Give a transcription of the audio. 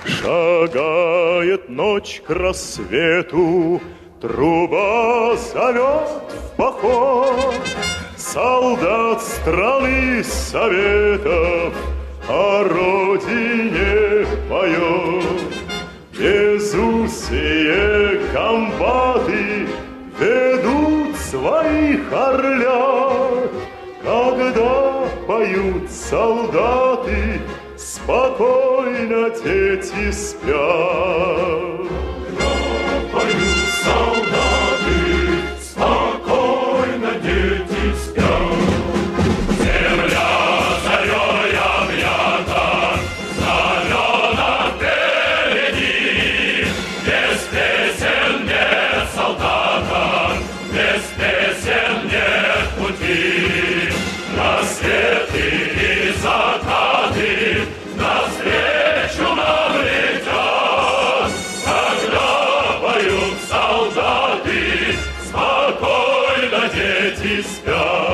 Шагает ночь к рассвету, труба зовет в поход. Солдат страны Советов о родине поет. Безусые комбаты ведут своих орлят. Когда поют солдаты, спокойно дети спят. Когда поют солдаты, спокойно дети спят. Земля зарей объята, знамена впереди. Без песен нет солдата, без песен нет пути. Рассветы и закаты навстречу нам летят. Когда поют солдаты, спокойно дети спят.